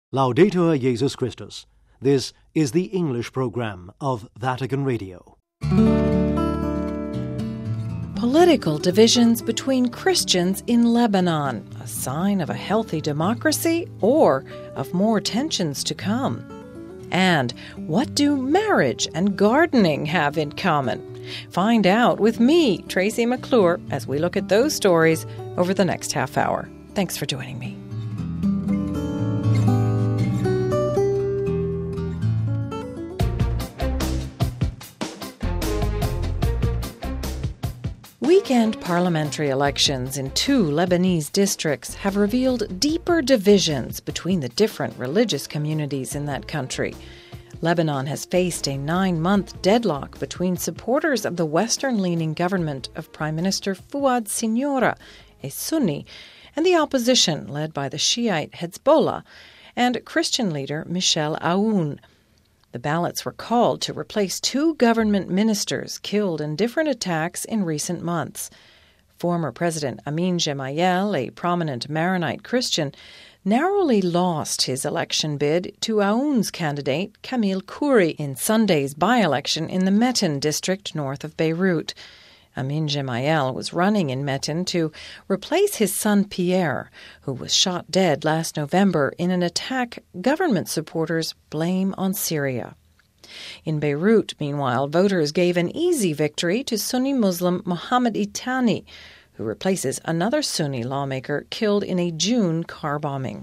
Laudetur Jesus Christus. This is the English program of Vatican Radio. Political divisions between Christians in Lebanon, a sign of a healthy democracy or of more tensions to come? And what do marriage and gardening have in common? Find out with me, Tracy McClure, as we look at those stories over the next half hour. Thanks for joining me. Weekend parliamentary elections in 2 Lebanese districts have revealed deeper divisions between the different religious communities in that country. Lebanon has faced a 9-month deadlock between supporters of the Western-leaning government of Prime Minister Fouad Siniora, a Sunni, and the opposition led by the Shiite Hezbollah and Christian leader Michel Aoun. The ballots were called to replace 2 government ministers killed in different attacks in recent months. Former President Amin Gemayel, a prominent Maronite Christian, narrowly lost his election bid to Aoun's candidate, Camille Khoury, in Sunday's by-election in the Metin district north of Beirut. Amin Gemayel was running in Metin to replace his son Pierre, who was shot dead last November in an attack government supporters blame on Syria. In Beirut, meanwhile, voters gave an easy victory to Sunni Muslim Mohammed Itani, who replaces another Sunni lawmaker killed in a June car bombing.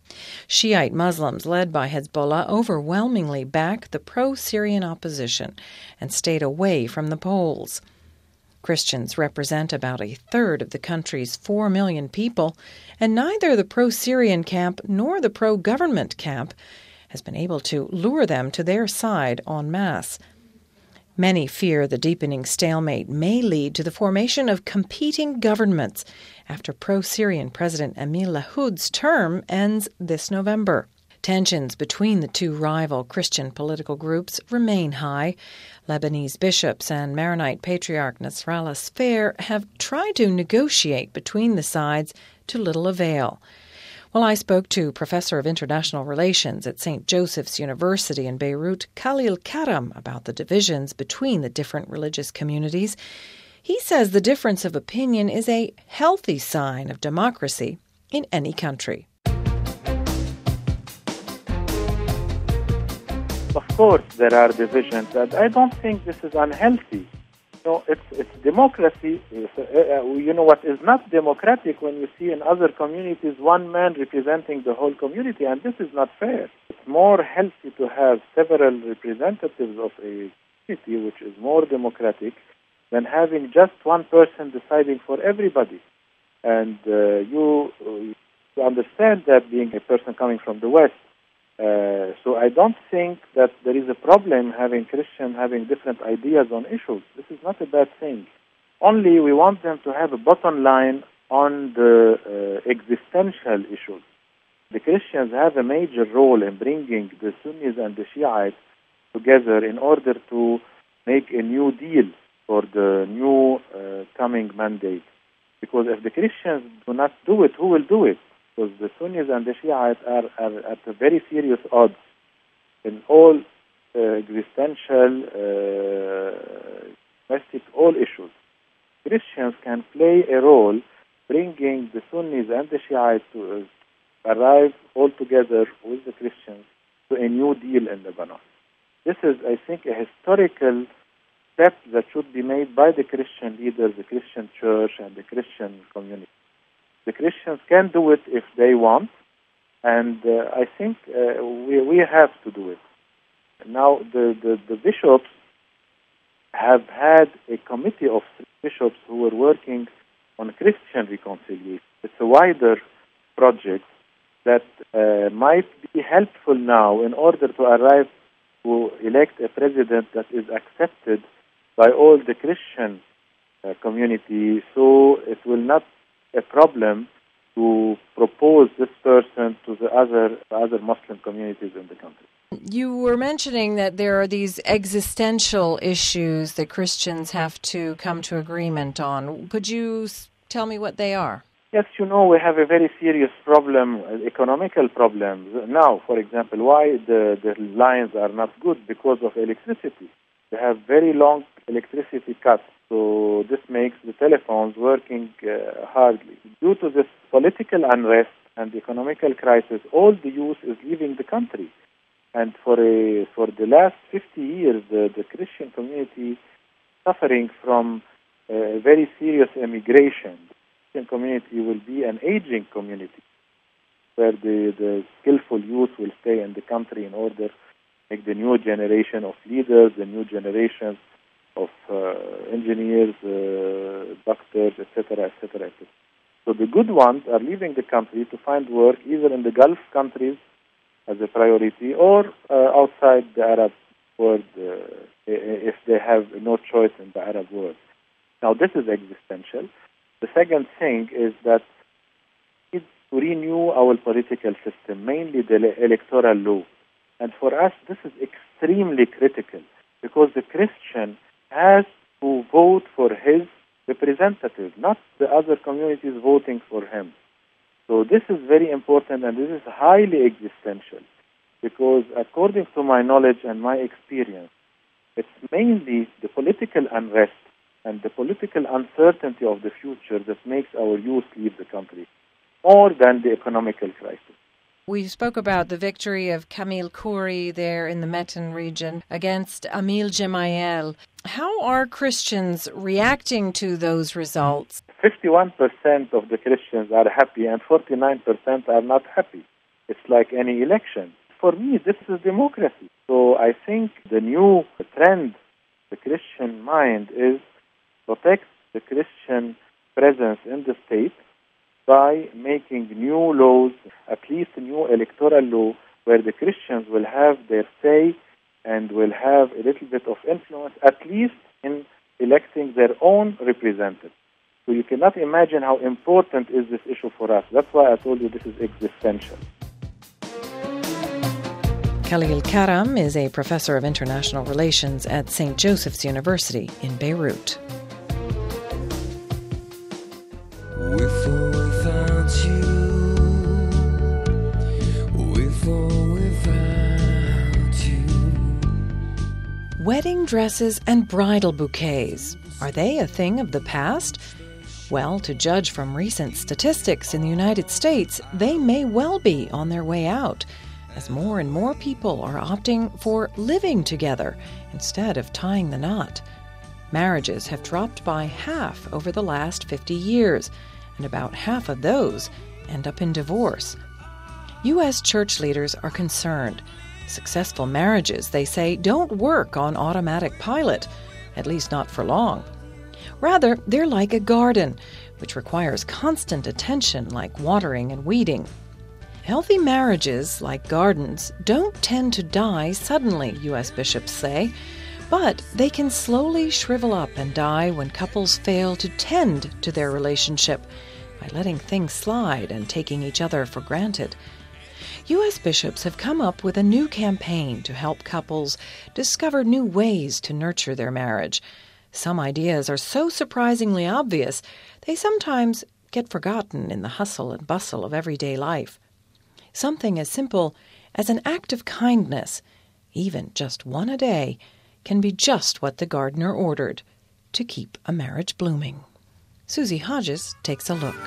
Shiite Muslims led by Hezbollah overwhelmingly backed the pro-Syrian opposition and stayed away from the polls. Christians represent about a third of the country's 4 million people, and neither the pro-Syrian camp nor the pro-government camp has been able to lure them to their side en masse. Many fear the deepening stalemate may lead to the formation of competing governments after pro-Syrian President Emil Lahoud's term ends this November. Tensions between the 2 rival Christian political groups remain high. Lebanese bishops and Maronite Patriarch Nasrallah Sfair have tried to negotiate between the sides to little avail. Well, I spoke to Professor of International Relations at St. Joseph's University in Beirut, Khalil Karam, about the divisions between the different religious communities. He says the difference of opinion is a healthy sign of democracy in any country. Of course, there are divisions, and I don't think this is unhealthy. It's democracy. What is not democratic when you see in other communities one man representing the whole community, and this is not fair. It's more healthy to have several representatives of a community, which is more democratic, than having just one person deciding for everybody. And you understand that being a person coming from the West. So I don't think that there is a problem having Christians having different ideas on issues. This is not a bad thing. Only we want them to have a bottom line on the existential issues. The Christians have a major role in bringing the Sunnis and the Shiites together in order to make a new deal for the new coming mandate. Because if the Christians do not do it, who will do it? Because the Sunnis and the Shiites are at a very serious odds in all existential, domestic, all issues. Christians can play a role bringing the Sunnis and the Shiites to arrive all together with the Christians to a new deal in Lebanon. This is, I think, a historical step that should be made by the Christian leaders, the Christian church, and the Christian community. The Christians can do it if they want, and I think we have to do it. Now, the bishops have had a committee of bishops who were working on Christian reconciliation. It's a wider project that might be helpful now in order to arrive to elect a president that is accepted by all the Christian community, so it will not a problem to propose this person to the other Muslim communities in the country. You were mentioning that there are these existential issues that Christians have to come to agreement on. Could you tell me what they are? Yes, we have a very serious problem, economical problems. Now, for example, why the lines are not good? Because of electricity. They have very long electricity cuts, so this makes the telephones working hardly. Due to this political unrest and economical crisis, all the youth is leaving the country. And for the last 50 years, the Christian community suffering from very serious immigration. The Christian community will be an aging community where the skillful youth will stay in the country in order to make the new generation of leaders, the new generations of engineers, doctors, etc., etc., etc. So the good ones are leaving the country to find work either in the Gulf countries as a priority or outside the Arab world if they have no choice in the Arab world. Now this is existential. The second thing is that we need to renew our political system, mainly the electoral law. And for us, this is extremely critical because the Christian has to vote for his representative, not the other communities voting for him. So this is very important and this is highly existential because according to my knowledge and my experience, it's mainly the political unrest and the political uncertainty of the future that makes our youth leave the country more than the economical crisis. We spoke about the victory of Kamil Khoury there in the Metin region against Amil Gemayel. How are Christians reacting to those results? 51% of the Christians are happy and 49% are not happy. It's like any election. For me, this is democracy. So I think the new trend, the Christian mind, is protect the Christian presence in the state by making new laws, at least a new electoral law, where the Christians will have their say and will have a little bit of influence, at least in electing their own representatives. So you cannot imagine how important is this issue for us. That's why I told you this is existential. Khalil Karam is a professor of international relations at St. Joseph's University in Beirut. Wedding dresses and bridal bouquets, are they a thing of the past? Well, to judge from recent statistics in the United States, they may well be on their way out, as more and more people are opting for living together instead of tying the knot. Marriages have dropped by half over the last 50 years, and about half of those end up in divorce. U.S. church leaders are concerned. Successful marriages, they say, don't work on automatic pilot, at least not for long. Rather, they're like a garden, which requires constant attention like watering and weeding. Healthy marriages, like gardens, don't tend to die suddenly, U.S. bishops say, but they can slowly shrivel up and die when couples fail to tend to their relationship by letting things slide and taking each other for granted. U.S. bishops have come up with a new campaign to help couples discover new ways to nurture their marriage. Some ideas are so surprisingly obvious, they sometimes get forgotten in the hustle and bustle of everyday life. Something as simple as an act of kindness, even just one a day, can be just what the gardener ordered to keep a marriage blooming. Susie Hodges takes a look.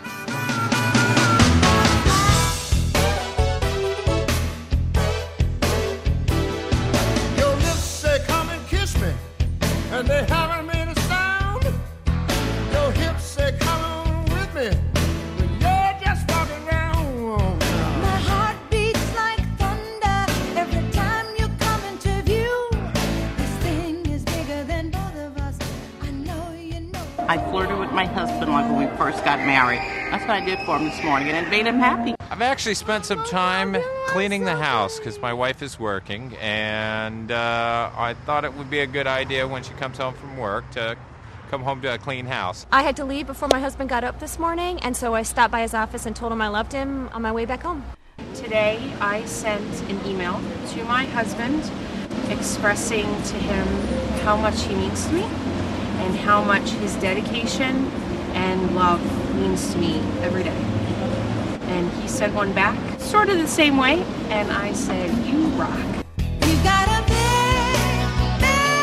And they haven't made a sound. Your hips say, come on with me. When you're just walking around. My heart beats like thunder every time you come into view. This thing is bigger than both of us. I know you know. I flirted with my husband like when we first got married. That's what I did for him this morning, and it made him happy. I've actually spent some time cleaning the house because my wife is working, and I thought it would be a good idea when she comes home from work to come home to a clean house. I had to leave before my husband got up this morning, and so I stopped by his office and told him I loved him on my way back home. Today, I sent an email to my husband expressing to him how much he means to me and how much his dedication and love means to me every day. And he said one back, sort of the same way, and I said, you rock. You got a big,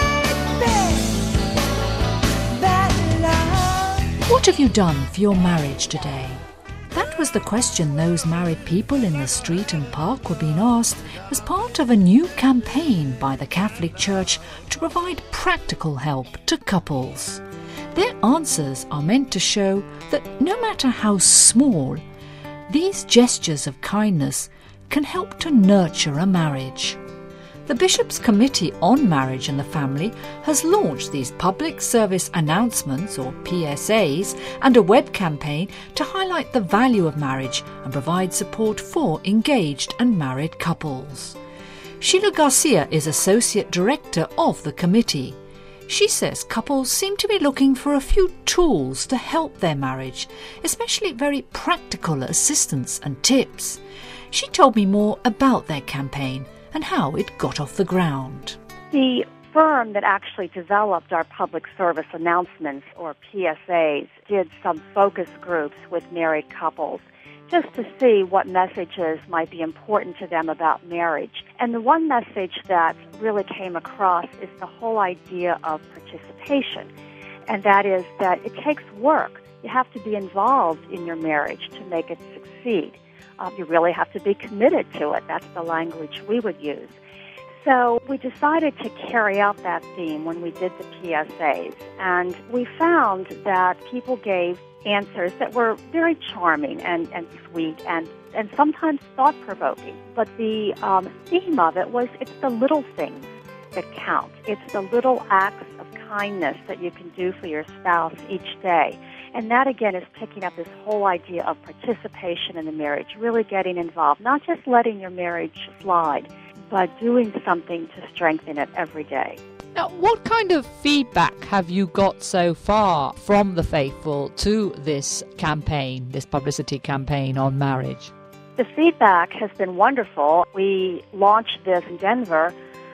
bad love. What have you done for your marriage today? That was the question those married people in the street and park were being asked as part of a new campaign by the Catholic Church to provide practical help to couples. Their answers are meant to show that no matter how small, these gestures of kindness can help to nurture a marriage. The Bishop's Committee on Marriage and the Family has launched these public service announcements, or PSAs, and a web campaign to highlight the value of marriage and provide support for engaged and married couples. Sheila Garcia is Associate Director of the committee. She says couples seem to be looking for a few tools to help their marriage, especially very practical assistance and tips. She told me more about their campaign and how it got off the ground. The firm that actually developed our public service announcements, or PSAs, did some focus groups with married couples just to see what messages might be important to them about marriage. And the one message that really came across is the whole idea of participation. And that is that it takes work. You have to be involved in your marriage to make it succeed. You really have to be committed to it. That's the language we would use. So we decided to carry out that theme when we did the PSAs. And we found that people gave answers that were very charming and sweet and sometimes thought-provoking. But the theme of it was it's the little things that count. It's the little acts of kindness that you can do for your spouse each day. And that, again, is picking up this whole idea of participation in the marriage, really getting involved, not just letting your marriage slide, but doing something to strengthen it every day. Now, what kind of feedback have you got so far from the faithful to this campaign, this publicity campaign on marriage? The feedback has been wonderful. We launched this in Denver,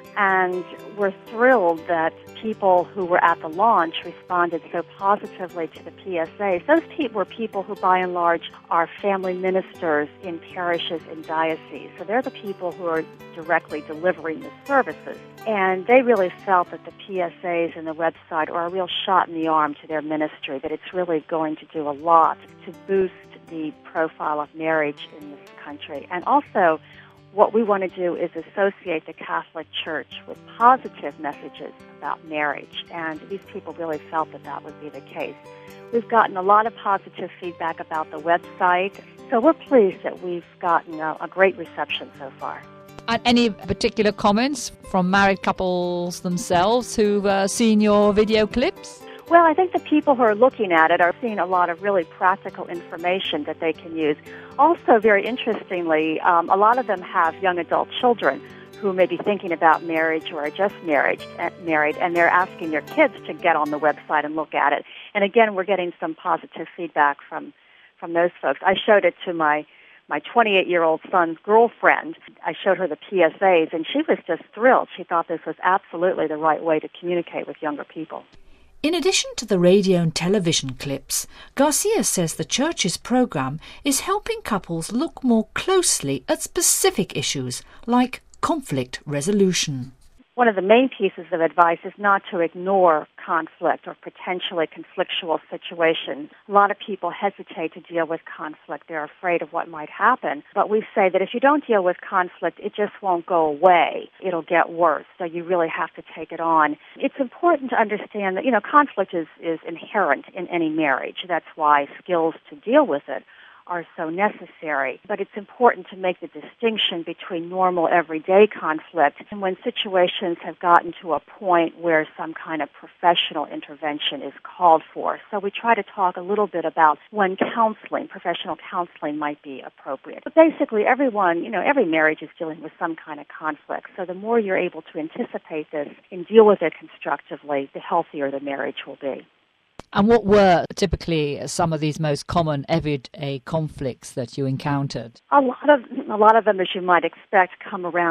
and we're thrilled that people who were at the launch responded so positively to the PSAs. Those were people who, by and large, are family ministers in parishes and dioceses. So they're the people who are directly delivering the services. And they really felt that the PSAs and the website are a real shot in the arm to their ministry, that it's really going to do a lot to boost the profile of marriage in this country. And also, what we want to do is associate the Catholic Church with positive messages about marriage, and these people really felt that that would be the case. We've gotten a lot of positive feedback about the website, so we're pleased that we've gotten a great reception so far. And any particular comments from married couples themselves who've seen your video clips? Well, I think the people who are looking at it are seeing a lot of really practical information that they can use. Also, very interestingly, a lot of them have young adult children who may be thinking about marriage or are just married, and they're asking their kids to get on the website and look at it. And again, we're getting some positive feedback from those folks. I showed it to my 28-year-old son's girlfriend. I showed her the PSAs, and she was just thrilled. She thought this was absolutely the right way to communicate with younger people. In addition to the radio and television clips, Garcia says the Church's programme is helping couples look more closely at specific issues like conflict resolution. One of the main pieces of advice is not to ignore conflict or potentially conflictual situations. A lot of people hesitate to deal with conflict. They're afraid of what might happen. But we say that if you don't deal with conflict, it just won't go away. It'll get worse. So you really have to take it on. It's important to understand that, conflict is inherent in any marriage. That's why skills to deal with it are so necessary. But it's important to make the distinction between normal everyday conflict and when situations have gotten to a point where some kind of professional intervention is called for. So we try to talk a little bit about when professional counseling might be appropriate. But basically everyone, every marriage is dealing with some kind of conflict. So the more you're able to anticipate this and deal with it constructively, the healthier the marriage will be. And what were typically some of these most common everyday conflicts that you encountered? A lot of them, as you might expect, come around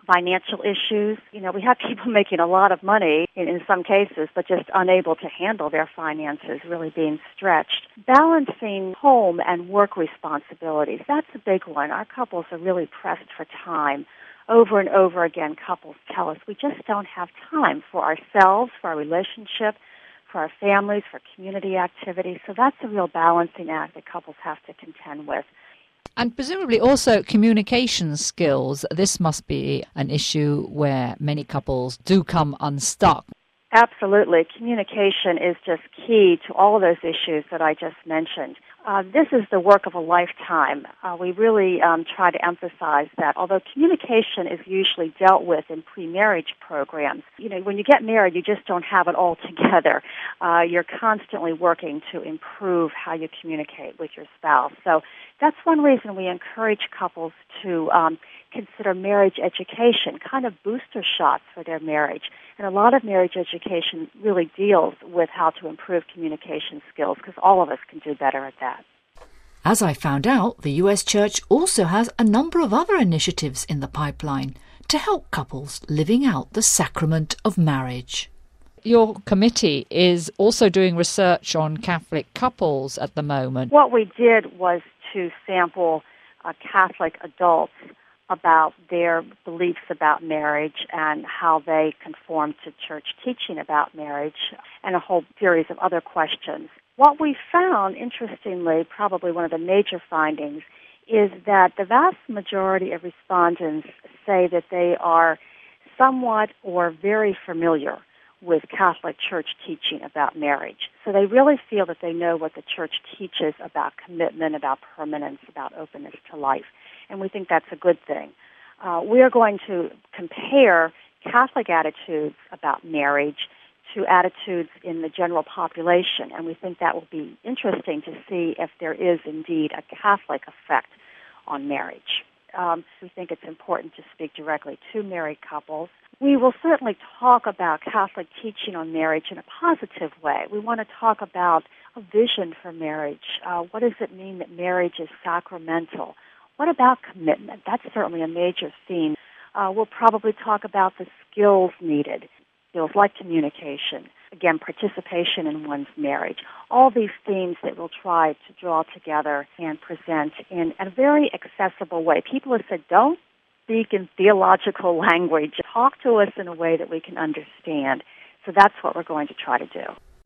financial issues. We have people making a lot of money in some cases, but just unable to handle their finances, really being stretched. Balancing home and work responsibilities, that's a big one. Our couples are really pressed for time. Over and over again, couples tell us we just don't have time for ourselves, for our relationship, for our families, for community activities. So that's a real balancing act that couples have to contend with. And presumably also communication skills. This must be an issue where many couples do come unstuck. Absolutely. Communication is just key to all of those issues that I just mentioned. This is the work of a lifetime. We really try to emphasize that although communication is usually dealt with in pre-marriage programs, when you get married, you just don't have it all together. You're constantly working to improve how you communicate with your spouse. So that's one reason we encourage couples to consider marriage education, kind of booster shots for their marriage. And a lot of marriage education really deals with how to improve communication skills because all of us can do better at that. As I found out, the US Church also has a number of other initiatives in the pipeline to help couples living out the sacrament of marriage. Your committee is also doing research on Catholic couples at the moment. What we did was to sample Catholic adults about their beliefs about marriage and how they conform to church teaching about marriage and a whole series of other questions. What we found, interestingly, probably one of the major findings, is that the vast majority of respondents say that they are somewhat or very familiar with Catholic Church teaching about marriage. So they really feel that they know what the Church teaches about commitment, about permanence, about openness to life. And we think that's a good thing. We are going to compare Catholic attitudes about marriage to attitudes in the general population, and we think that will be interesting to see if there is indeed a Catholic effect on marriage. We think it's important to speak directly to married couples. We will certainly talk about Catholic teaching on marriage in a positive way. We want to talk about a vision for marriage. What does it mean that marriage is sacramental? What about commitment? That's certainly a major theme. We'll probably talk about the skills needed, skills like communication, again, participation in one's marriage. All these themes that we'll try to draw together and present in a very accessible way. People have said, don't speak in theological language. Talk to us in a way that we can understand. So that's what we're going to try to do.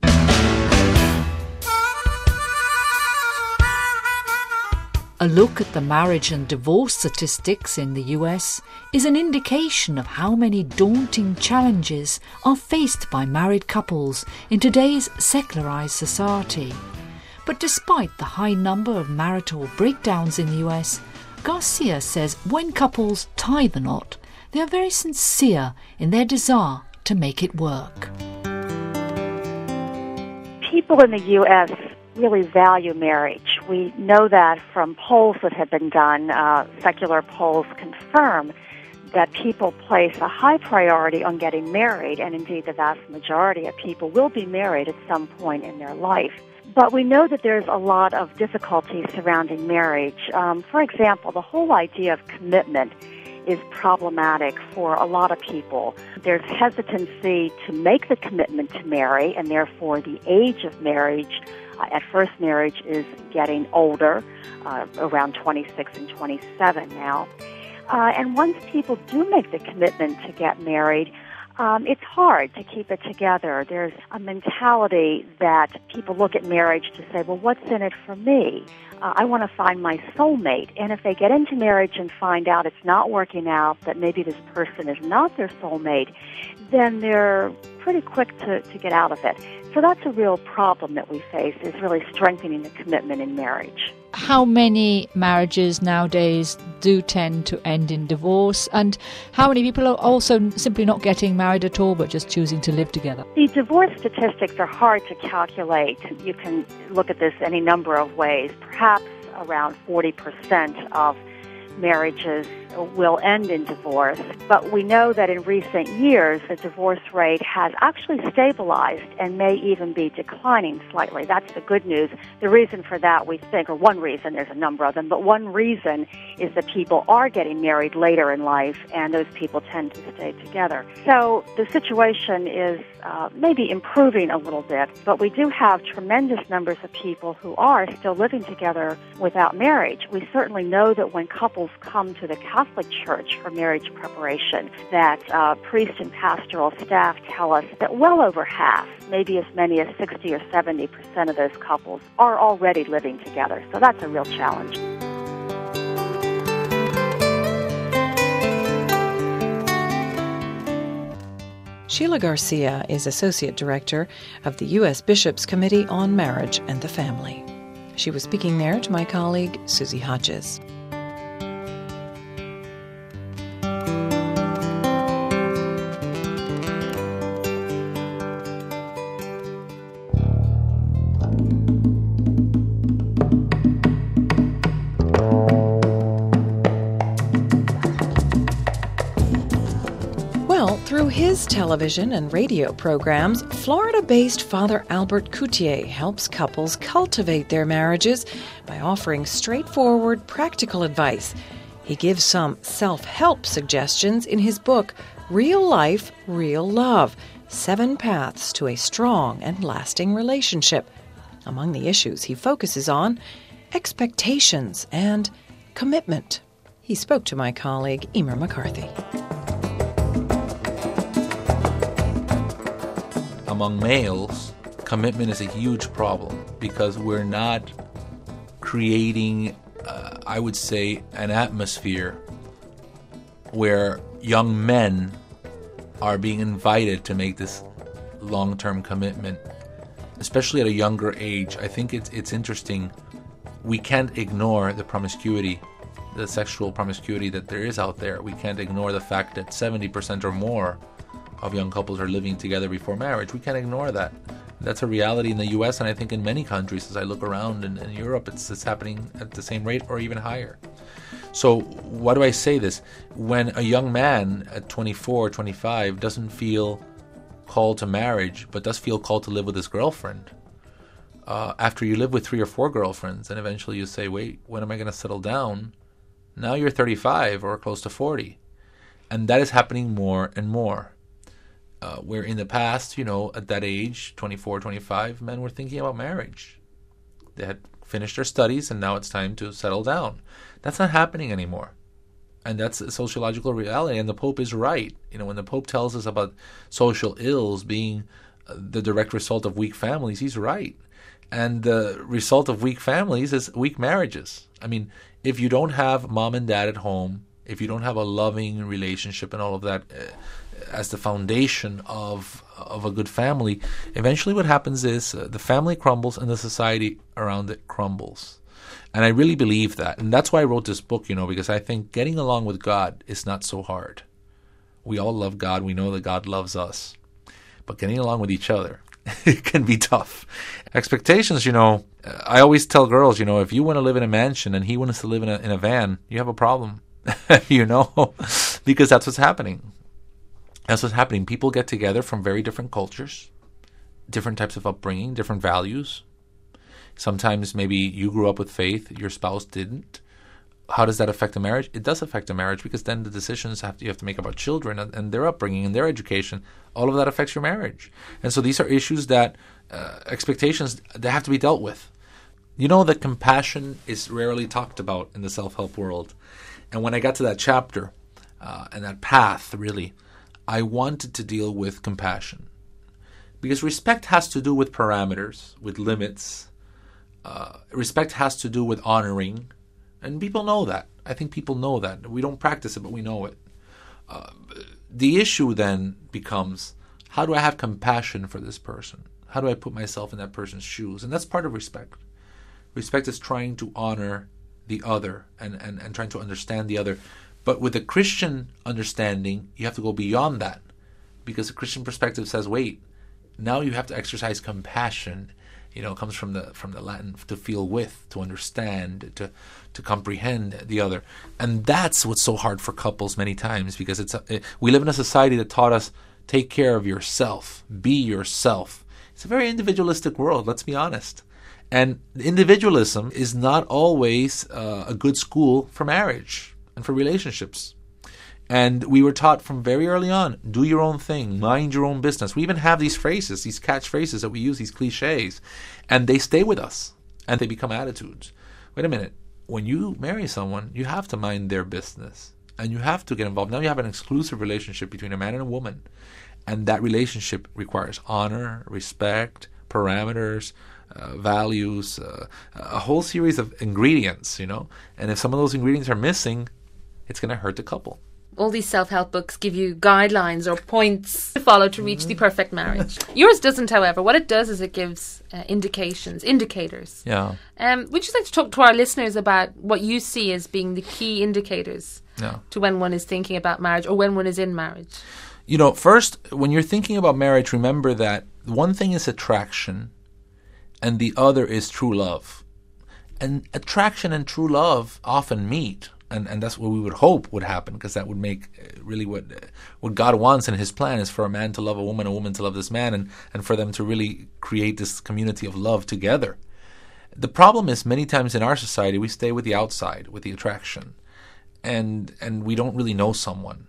A look at the marriage and divorce statistics in the US is an indication of how many daunting challenges are faced by married couples in today's secularized society. But despite the high number of marital breakdowns in the US, Garcia says when couples tie the knot, they are very sincere in their desire to make it work. People in the U.S. really value marriage. We know that from polls that have been done. Secular polls confirm that people place a high priority on getting married, and indeed the vast majority of people will be married at some point in their life. But we know that there's a lot of difficulties surrounding marriage. For example, the whole idea of commitment is problematic for a lot of people. There's hesitancy to make the commitment to marry, and therefore the age of marriage at first marriage is getting older, around 26 and 27 now. And once people do make the commitment to get married, it's hard to keep it together. There's a mentality that people look at marriage to say, well, what's in it for me? I want to find my soulmate. And if they get into marriage and find out it's not working out, that maybe this person is not their soulmate, then they're pretty quick to get out of it. So that's a real problem that we face, is really strengthening the commitment in marriage. How many marriages nowadays do tend to end in divorce, and how many people are also simply not getting married at all but just choosing to live together? The divorce statistics are hard to calculate. You can look at this any number of ways. Perhaps around 40% of marriages will end in divorce, but we know that in recent years the divorce rate has actually stabilized and may even be declining slightly. That's the good news. The reason for that, we think, or one reason, there's a number of them, but one reason is that people are getting married later in life, and those people tend to stay together. So the situation is maybe improving a little bit, but we do have tremendous numbers of people who are still living together without marriage. We certainly know that when couples come to the Catholic Church for marriage preparation, that priest and pastoral staff tell us that well over half, maybe as many as 60 or 70% of those couples are already living together. So that's a real challenge. Sheila Garcia is Associate Director of the U.S. Bishops' Committee on Marriage and the Family. She was speaking there to my colleague, Susie Hodges. Through his television and radio programs, Florida-based Father Albert Coutier helps couples cultivate their marriages by offering straightforward, practical advice. He gives some self-help suggestions in his book, Real Life, Real Love: 7 Paths to a Strong and Lasting Relationship. Among the issues he focuses on, expectations and commitment. He spoke to my colleague, Emer McCarthy. Among males, commitment is a huge problem because we're not creating, I would say, an atmosphere where young men are being invited to make this long-term commitment, especially at a younger age. I think it's interesting. We can't ignore the promiscuity, the sexual promiscuity that there is out there. We can't ignore the fact that 70% or more of young couples are living together before marriage. We can't ignore that. That's a reality in the U.S. and I think in many countries. As I look around in Europe, it's happening at the same rate or even higher. So why do I say this? When a young man at 24, 25 doesn't feel called to marriage, but does feel called to live with his girlfriend, after you live with 3 or 4 girlfriends and eventually you say, wait, when am I going to settle down? Now you're 35 or close to 40. And that is happening more and more. Where in the past, at that age, 24, 25, men were thinking about marriage. They had finished their studies and now it's time to settle down. That's not happening anymore. And that's a sociological reality. And the Pope is right. When the Pope tells us about social ills being the direct result of weak families, he's right. And the result of weak families is weak marriages. I mean, if you don't have mom and dad at home, if you don't have a loving relationship and all of that as the foundation of a good family, eventually what happens is the family crumbles and the society around it crumbles. And I really believe that. And that's why I wrote this book, because I think getting along with God is not so hard. We all love God. We know that God loves us. But getting along with each other, it can be tough. Expectations, I always tell girls, if you want to live in a mansion and he wants to live in a van, you have a problem, because that's what's happening. That's what's happening. People get together from very different cultures, different types of upbringing, different values. Sometimes maybe you grew up with faith, your spouse didn't. How does that affect a marriage? It does affect a marriage because then the decisions you have to make about children and their upbringing and their education, all of that affects your marriage. And so these are issues that, expectations, they have to be dealt with. That compassion is rarely talked about in the self-help world. And when I got to that chapter and that path, really, I wanted to deal with compassion. Because respect has to do with parameters, with limits. Respect has to do with honoring. And people know that. I think people know that. We don't practice it, but we know it. The issue then becomes, how do I have compassion for this person? How do I put myself in that person's shoes? And that's part of respect. Respect is trying to honor the other and trying to understand the other. But with a Christian understanding, you have to go beyond that. Because the Christian perspective says, wait, now you have to exercise compassion It comes from the Latin to feel with, to understand, to comprehend the other. And that's what's so hard for couples many times, because we live in a society that taught us, take care of yourself, be yourself. It's a very individualistic world, let's be honest. And individualism is not always a good school for marriage and for relationships. And we were taught from very early on, do your own thing, mind your own business. We even have these phrases, these catchphrases that we use, these cliches, and they stay with us and they become attitudes. Wait a minute, when you marry someone, you have to mind their business and you have to get involved. Now you have an exclusive relationship between a man and a woman, and that relationship requires honor, respect, parameters, values, a whole series of ingredients, And if some of those ingredients are missing, it's going to hurt the couple. All these self-help books give you guidelines or points to follow to reach the perfect marriage. Yours doesn't, however. What it does is it gives indicators. Yeah. Would you like to talk to our listeners about what you see as being the key indicators to when one is thinking about marriage or when one is in marriage? First, when you're thinking about marriage, remember that one thing is attraction and the other is true love. And attraction and true love often meet. And that's what we would hope would happen, because that would make really what God wants in His plan is for a man to love a woman to love this man, and for them to really create this community of love together. The problem is many times in our society we stay with the outside, with the attraction, and we don't really know someone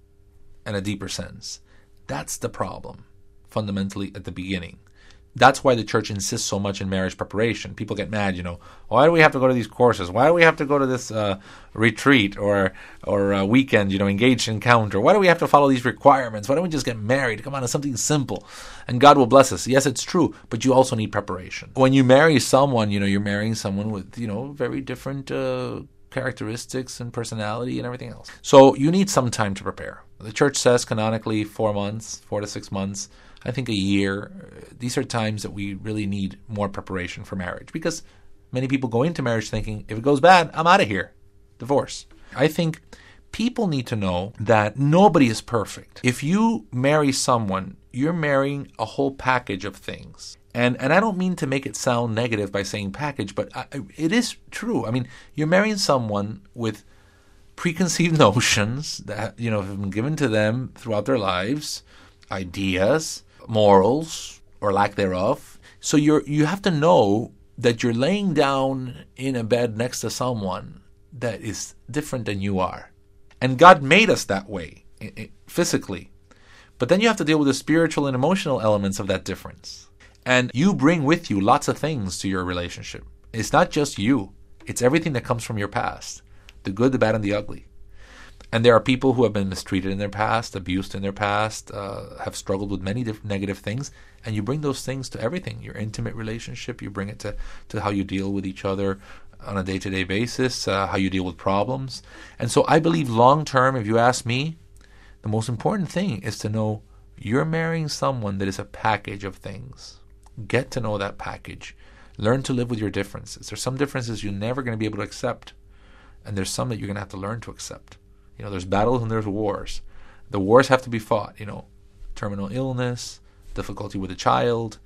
in a deeper sense. That's the problem, fundamentally, at the beginning. That's why the church insists so much in marriage preparation. People get mad, why do we have to go to these courses? Why do we have to go to this retreat or weekend, engaged encounter? Why do we have to follow these requirements? Why don't we just get married? Come on, it's something simple. And God will bless us. Yes, it's true, but you also need preparation. When you marry someone, you're marrying someone with, very different characteristics and personality and everything else. So you need some time to prepare. The church says canonically 4 months, 4 to 6 months. I think a year. These are times that we really need more preparation for marriage, because many people go into marriage thinking, if it goes bad, I'm out of here. Divorce. I think people need to know that nobody is perfect. If you marry someone, you're marrying a whole package of things. And I don't mean to make it sound negative by saying package, but it is true. I mean, you're marrying someone with preconceived notions that, have been given to them throughout their lives, ideas, morals, or lack thereof. So you have to know that you're laying down in a bed next to someone that is different than you are. And God made us that way, physically. But then you have to deal with the spiritual and emotional elements of that difference. And you bring with you lots of things to your relationship. It's not just you. It's everything that comes from your past. The good, the bad, and the ugly. And there are people who have been mistreated in their past, abused in their past, have struggled with many different negative things, and you bring those things to everything. Your intimate relationship, you bring it to how you deal with each other on a day-to-day basis, how you deal with problems. And so I believe long-term, if you ask me, the most important thing is to know you're marrying someone that is a package of things. Get to know that package. Learn to live with your differences. There's some differences you're never going to be able to accept, and there's some that you're going to have to learn to accept. There's battles and there's wars. The wars have to be fought. Terminal illness, difficulty with a child,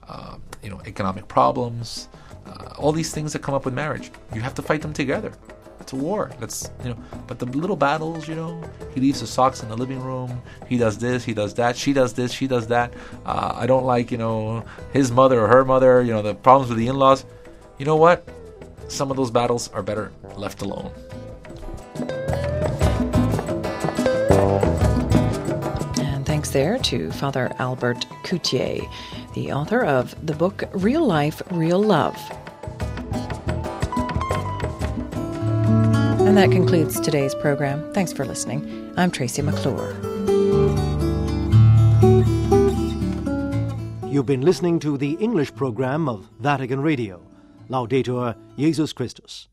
economic problems, all these things that come up with marriage. You have to fight them together. It's a war. But the little battles, he leaves the socks in the living room. He does this, he does that. She does this, she does that. I don't like, his mother or her mother. The problems with the in-laws. You know what? Some of those battles are better left alone. Thanks there to Father Albert Coutier, the author of the book Real Life, Real Love. And that concludes today's program. Thanks for listening. I'm Tracy McClure. You've been listening to the English program of Vatican Radio. Laudetur Jesus Christus.